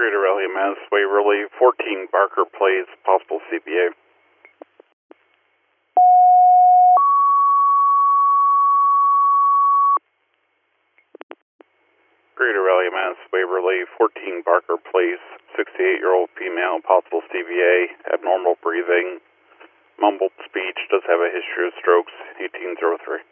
Greater LEMS, Waverly, 14 Barker Place, possible CBA. Greater LEMS, Waverly, 14 Barker Place, 68-year-old female, possible CVA, abnormal breathing, mumbled speech, does have a history of strokes, 1803.